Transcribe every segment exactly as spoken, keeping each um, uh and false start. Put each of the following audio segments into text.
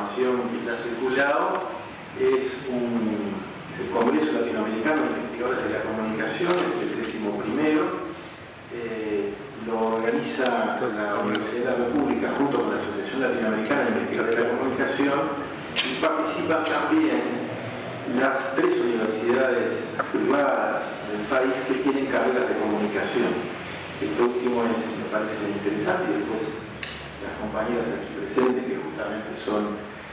información que ya ha circulado, es, un, es el Congreso Latinoamericano de Investigadores de la Comunicación, es el décimo primero. Eh, lo organiza la Universidad de la República junto con la Asociación Latinoamericana de Investigadores de la Comunicación, y participan también las tres universidades privadas del país que tienen carreras de comunicación. Este último es, me parece interesante, y después las compañeras aquí presentes, que justamente son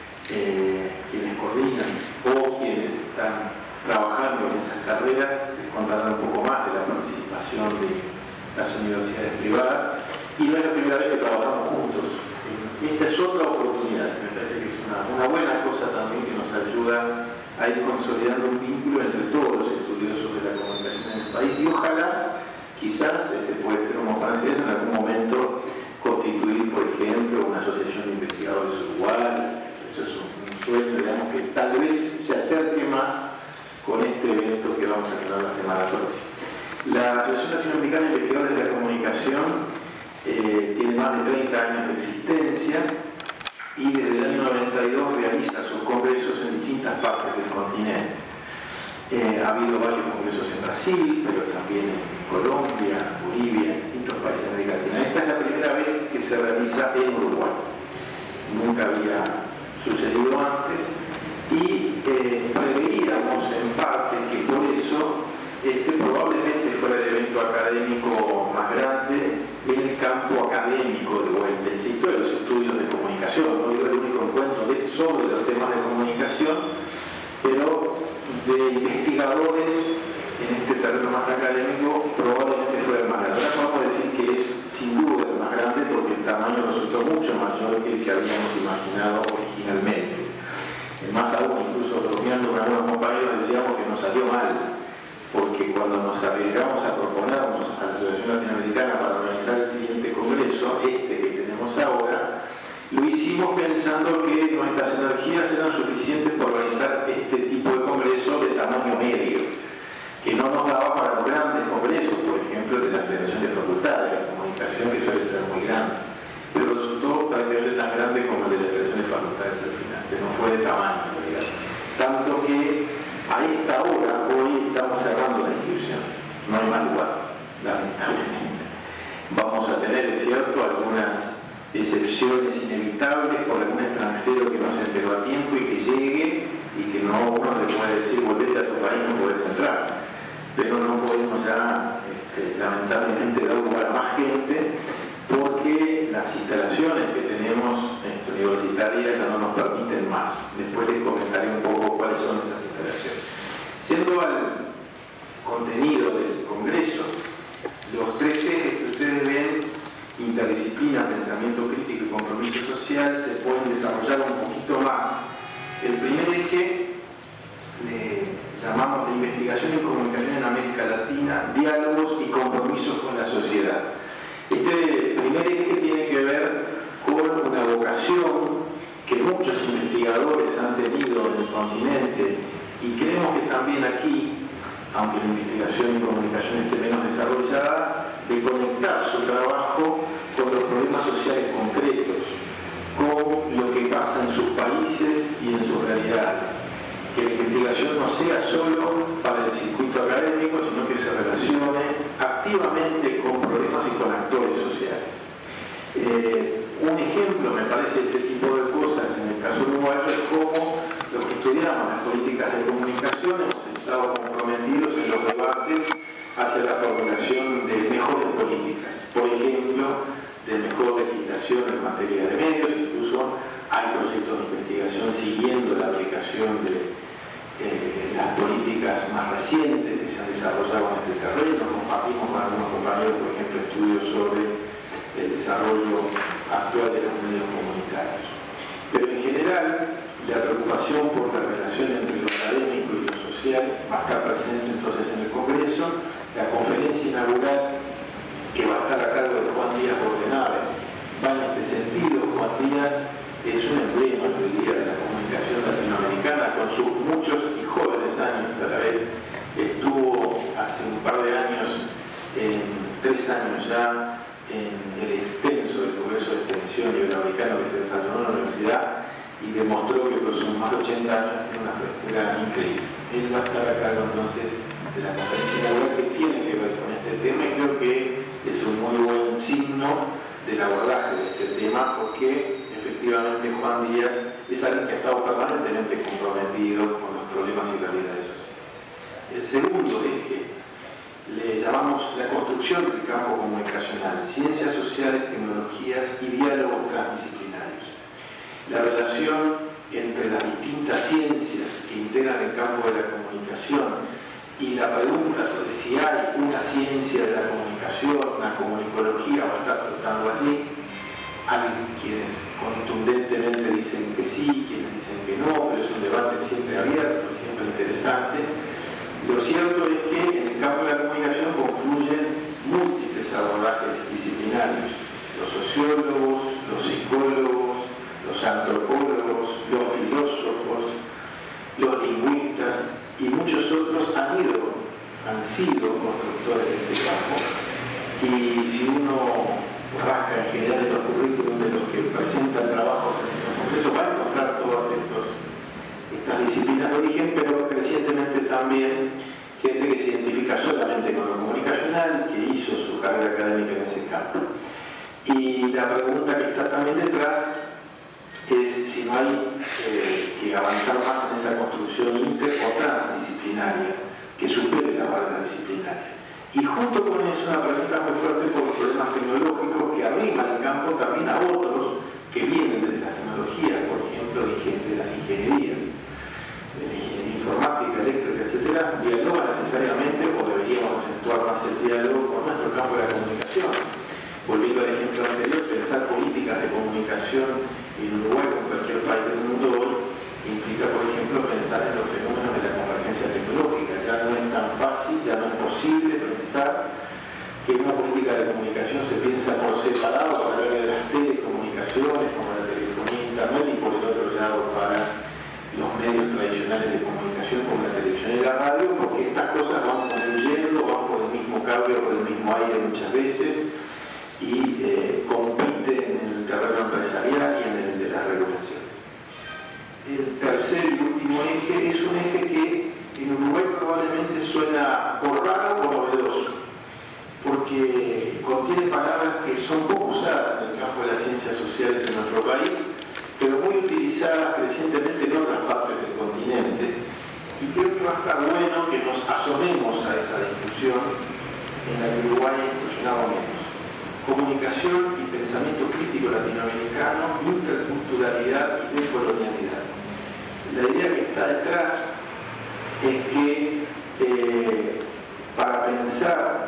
eh, quienes coordinan o quienes están trabajando en esas carreras, les contarán un poco más de la participación de las universidades privadas, y no es la primera vez que trabajamos juntos. Esta es otra oportunidad, me parece que es una, una buena cosa también, que nos ayuda a ir consolidando un vínculo entre todos los estudiosos de la comunicación en el país, y ojalá, quizás, este puede ser una oportunidad en algún momento constituir, por ejemplo, una asociación de investigadores uruguayos. Eso es un, un sueño, digamos, que tal vez se acerque más con este evento que vamos a tener la semana próxima. La Asociación Latinoamericana de Investigadores de la Comunicación eh, tiene más de treinta años de existencia, y desde el año noventa y dos realiza sus congresos en distintas partes del continente. Eh, ha habido varios congresos en Brasil, pero también en Colombia, Bolivia, en distintos países de América Latina. Esta es la primera vez que se realiza en Uruguay. Nunca había sucedido antes, y eh, preveíamos en parte que por eso este probablemente fuera el evento académico más grande en el campo académico de Hueltenchito, de los estudios de comunicación. No digo el único encuentro de, sobre los temas de comunicación, pero de investigadores en este terreno más académico probablemente fuera el más grande. Ahora podemos decir que es sin duda el más grande, porque el tamaño resultó mucho mayor que el que habíamos imaginado originalmente. Más aún, incluso bromeando con algunos compañeros, decíamos que nos salió mal, porque cuando nos arriesgamos a proponernos a la Asociación Latinoamericana para organizar el siguiente congreso, este que tenemos ahora, lo hicimos pensando que nuestras energías eran suficientes para organizar este tipo de congreso de tamaño medio, que no nos daba para los grandes congresos, por ejemplo, de la Federación de Facultades de la Comunicación, que suele ser muy grande, pero resultó prácticamente tan grande como el de la Federación de Facultades al final, que no fue de tamaño, digamos. Tanto que a esta hora, hoy estamos cerrando la inscripción, no hay más lugar, lamentablemente. Vamos a tener, es cierto, algunas excepciones inevitables por algún extranjero que no se enteró a tiempo y que llegue, y que no uno le puede decir volvete a tu país, no puedes entrar, pero no podemos ya este, lamentablemente dar lugar a más gente, porque las instalaciones que tenemos este, universitarias ya no nos permiten más. Después les comentaré un poco cuáles son esas instalaciones. Yendo al contenido del congreso, los tres ejes que ustedes ven, interdisciplina, pensamiento crítico y compromiso social, se pueden desarrollar un poquito más. El primer eje le llamamos de investigación y comunicación en América Latina, diálogos y compromisos con la sociedad. Este primer eje tiene que ver con una vocación que muchos investigadores han tenido en el continente, y creemos que también aquí, aunque la investigación y comunicación esté menos desarrollada, de conectar su trabajo con los problemas sociales concretos, con lo que pasa en sus países y en sus realidades. Que la investigación no sea solo para el circuito académico, sino que se relacione activamente con problemas y con actores sociales. Eh, un ejemplo, me parece, este tipo de cosas en el caso uruguayo es cómo los que estudiamos las políticas de comunicación hemos estado comprometidos en los debates hacia la formulación de mejores políticas, por ejemplo, de mejor legislación en materia de medios. Incluso hay proyectos de investigación siguiendo la aplicación de Eh, las políticas más recientes que se han desarrollado en este terreno. Compartimos con algunos compañeros, por ejemplo, estudios sobre el desarrollo actual de los medios comunitarios. Pero en general, la preocupación por la relación entre lo académico y lo social va a estar presente entonces en el Congreso. La conferencia inaugural, que va a estar a cargo de Juan Díaz Bordenave, va en este sentido. Juan Díaz es un emblema del día de la comunicación latinoamericana, con sus muchos y jóvenes años a la vez. Estuvo hace un par de años, en tres años ya, en el extenso del Congreso de Extensión Iberoamericano que se desarrolló en la universidad, y y demostró que por sus más de ochenta años tiene una frescura increíble. Él va a estar a cargo entonces de la conferencia inaugural que tiene que ver con este tema, y creo que es un muy buen signo del abordaje de este tema, porque efectivamente Juan Díaz es alguien que ha estado permanentemente comprometido con los problemas y realidades sociales. El segundo eje le llamamos la construcción del campo comunicacional, ciencias sociales, tecnologías y diálogos transdisciplinarios. La relación entre las distintas ciencias que integran el campo de la comunicación y la pregunta sobre si hay una ciencia de la comunicación, una comunicología, va a estar flotando allí. Hay quienes contundentemente dicen que sí, quienes dicen que no, pero es un debate siempre abierto, siempre interesante. Lo cierto es que en el campo de la comunicación confluyen múltiples abordajes disciplinarios: los sociólogos, los psicólogos, los antropólogos, los filósofos, los lingüistas y muchos otros han ido, han sido constructores de este campo. Y si uno rasca en general en los currículums de los que presentan trabajos en estos congresos, va a encontrar todas estos, estas disciplinas de origen, pero crecientemente también gente que se identifica solamente con lo comunicacional, que hizo su carrera académica en ese campo. Y la pregunta que está también detrás es si no hay eh, que avanzar más en esa construcción inter o transdisciplinaria que supere la barrera disciplinaria. Y junto con eso una pregunta muy fuerte por los problemas tecnológicos que arriman el campo también a otros que vienen de las tecnologías, por ejemplo de las ingenierías, de la ingeniería informática, eléctrica, etcétera, dialogan necesariamente, o deberíamos acentuar más el diálogo con nuestro campo de la comunicación. Volviendo al ejemplo anterior, pensar políticas de comunicación en Uruguay o en cualquier país del mundo hoy implica, por ejemplo, pensar en los fenómenos de la convergencia tecnológica. Ya no es tan fácil, ya no es posible pensar que una política de comunicación se piensa por separado para hablar de las telecomunicaciones, como la telefonía e internet, y por el otro lado para los medios tradicionales de comunicación como la televisión y la radio, porque estas cosas van confluyendo, van por el mismo cable o por el mismo aire muchas veces, y eh, compiten en el terreno empresarial y en el de las regulaciones. El tercer y último eje es un eje que en Uruguay probablemente suena por raro o novedoso, porque contiene palabras que son poco usadas en el campo de las ciencias sociales en nuestro país, pero muy utilizadas crecientemente en otras partes del continente, y creo que va a estar bueno que nos asomemos a esa discusión en la que Uruguay ha incursionado menos. Comunicación y pensamiento crítico latinoamericano, interculturalidad y decolonialidad. La idea que está detrás es que eh, para pensar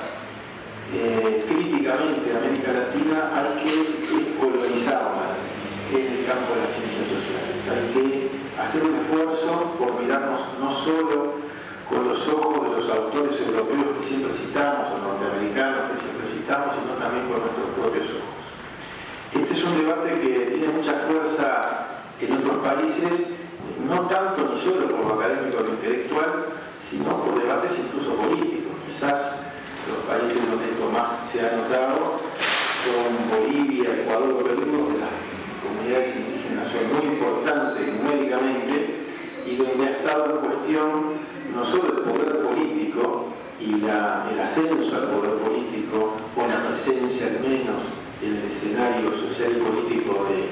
eh, críticamente América Latina hay que descolonizarla en el campo de las ciencias sociales. Hay que hacer un esfuerzo por mirarnos no solo con los ojos de los autores europeos que siempre citamos, o norteamericanos que siempre citamos, sino también con nuestros propios ojos. Este es un debate que tiene mucha fuerza en otros países, no tanto ni solo por lo académico o lo intelectual, sino por debates incluso políticos. Quizás los países donde esto más se ha notado son Bolivia, Ecuador, Perú, donde las comunidades indígenas son muy importantes numéricamente y donde ha estado en cuestión no solo el poder político y la, el ascenso al poder político, o la presencia al menos en el escenario social y político de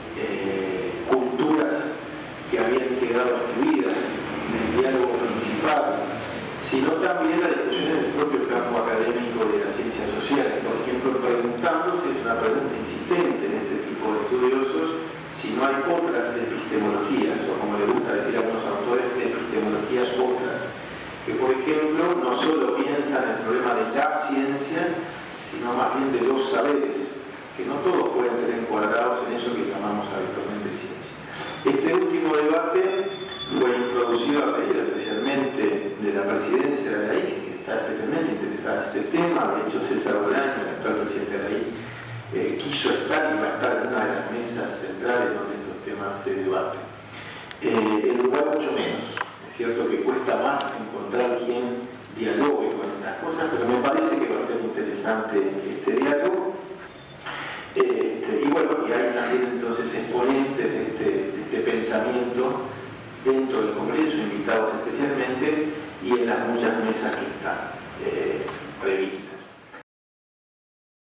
eh, culturas que habían quedado excluidas del diálogo principal, sino también la discusión en el propio campo académico de las ciencias sociales. Por ejemplo, preguntándose, es una pregunta insistente en este tipo de estudiosos, si no hay otras epistemologías, o como le gusta decir a algunos autores, epistemologías otras, que por ejemplo no solo piensan en el problema de la ciencia, sino más bien de los saberes, que no todos pueden ser encuadrados en eso que llamamos habitualmente ciencia. Este último debate fue introducido a pedido especialmente de la presidencia de la I C, que está especialmente interesada en este tema. De hecho, César Bolaño, el actual presidente de la I C, Eh, quiso estar y va a estar en una de las mesas centrales donde estos temas se debaten. Eh, en Uruguay mucho menos. Es cierto que cuesta más encontrar quien dialogue con estas cosas, pero me parece que va a ser interesante este diálogo. Eh, este, y bueno, y hay también entonces exponentes de este, de este pensamiento dentro del Congreso, invitados especialmente, y en las muchas mesas que están.